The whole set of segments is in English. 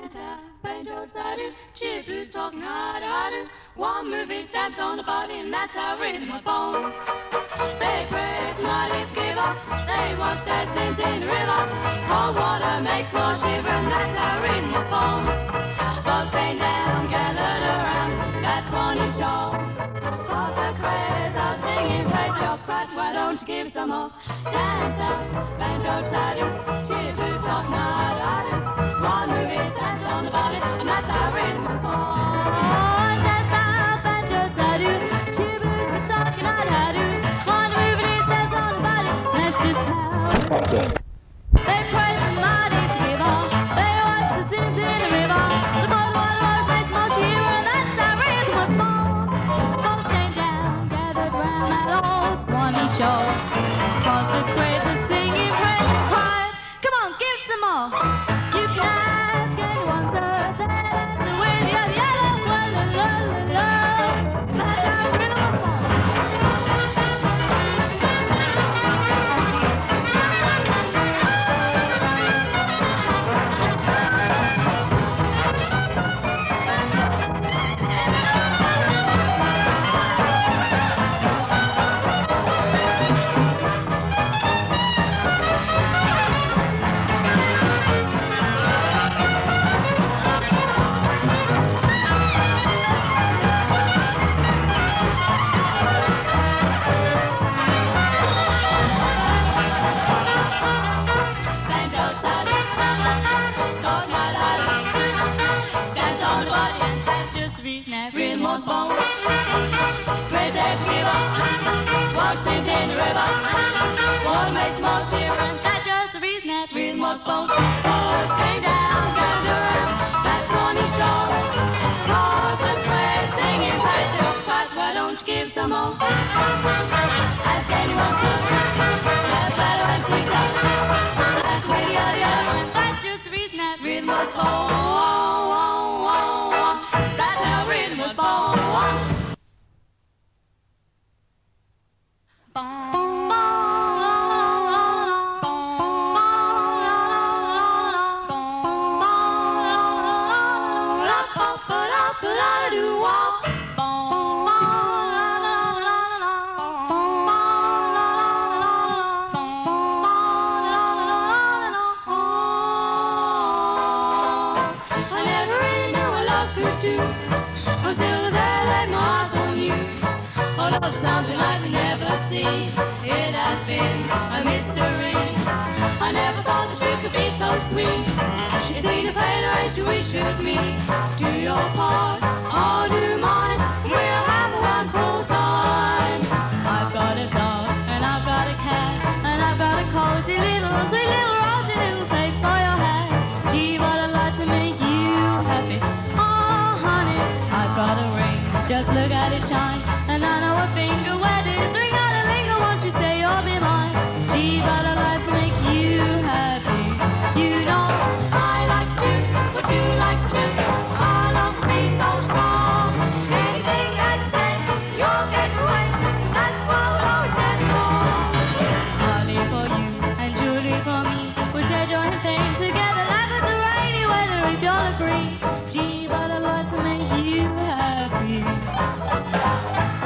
banjo side, cheer blues talking hard. One movie stamps on the body, and that's how rhythm was born. They praise mighty giver, they wash their sins in the river. Cold water makes more shiver, and that's how rhythm was born. Folks came down, gathered around, that's one he showed. Cause the craze are singing praise to your pride, why don't you give some more? Dance out, banjo side, cheer blues talking hard. One movie stamps on the body, and that's how rhythm was born. Dance out, banjo side, cheer blues talking hard. One movie stamps on the body, that's just how. They praise the mighty giver, they wash the sins in the river. The cold water makes more shiver, and that's how rhythm was born. Folks came down, gathered round that old Swanee shore. Cause the craze is singing praise and crying, come on, give some more. You can ask anyone, sir, that's with your yellow, la la la la. That's how rhythm was born. Rhythm was born. Praise every giver, wash things in the river. Water makes more shiver, and that's just the reason that rhythm was born. Boys came down, gathered around, that's one he showed. Cause the praise, singing praise to your pride, why don't you give some more? Ask anyone, sir, they're better and teaser. That's the way the other, and that's just the reason that rhythm was born. That's how rhythm was born. Until the day I laid my eyes on you. Oh, love something I could never see. It has been a mystery. I never thought that you could be so sweet. You see the federation we should meet. Do your part, I'll do mine. We'll have a wonderful time. I've got a dog and I've got a cat, and I've got a cozy little, sweet little rosy little face for your hat. Gee, what I'd like to make you happy. I've got a ring, just look at it shine, and I know a finger where this ring ought to linger. Won't you say you'll be mine? Gee, but I'd like to make you happy. You know I like to do what you like to do. Our love will be so strong. Anything that you say, you'll get your way. That's what we'll always stand for. Harley for you and Julie for me. We'll share joy and pain together, laugh at the rainy weather if you'll agree. Gee, but I'd like to make you happy.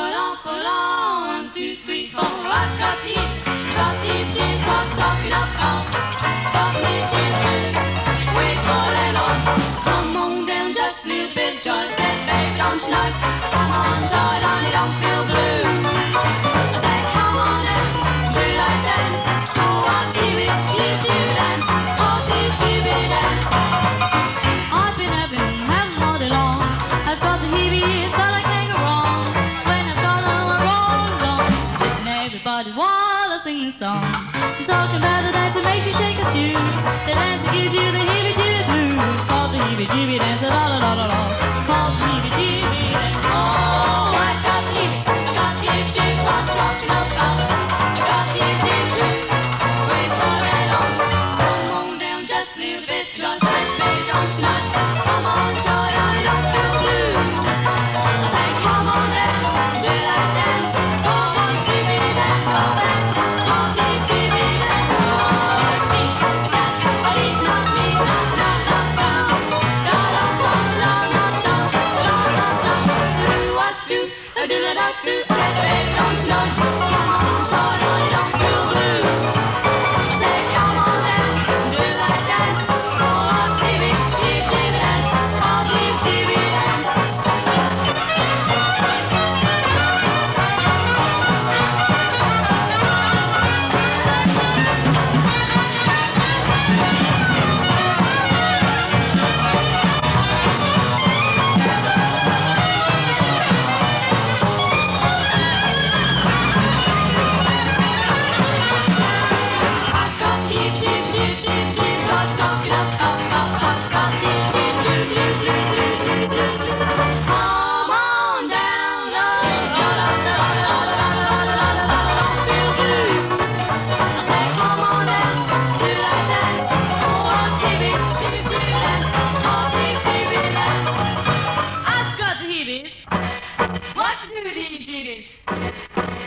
put on, 1, 2, 3, 4. I've got the heat, got the James Ross talking about. Got the Jim Blues, we put it on. Come on down just a little bit, Joyce said, babe, don't you know? Come on, short on, you don't feel blue. I say, come on down, do that dance. Oh, I'll give it, give dance. Oh, give it dance. I've been having all day long. I've got the heebie-jeebies, but I can't go wrong. When I've got all my roll along, listen everybody while I sing this song. I'm talking about the dance that makes you shake your shoes. The dance that gives you the heebie-jeebie blues. Called the heebie-jeebie dance, la la la la la. Called the heebie-jeebie dance. Oh, I've got the heebies, I got the heebie-jeebies, what you talking about? I got the heebie-jeebie blues, we put it on. Come on down just a little bit, just like babe, don't you know? Come on, short on, you don't feel blue. I say, come on down, do that dance. Oh, heebie-jeebie dance, oh, man. Oh, heebie-jeebie dance. Oh, speak, step, lead, not me, not down. Da da da da da da da da. Do what do, do da da do. Say, babe, don't you know? Come on, short on, you don't feel blue. I say, come on down, do that dance. Oh, heebie-jeebie dance. Oh, heebie-jeebie dance. I got the heebie-jeebie, what you talking about? Got the heebie-jeebie, blue. Come on down, don't feel blue. I say, come on down, do that dance. Oh, heebie-jeebie dance. Oh, heebie-jeebie dance. I've got the heebies. What you do with the heebie-jeebies?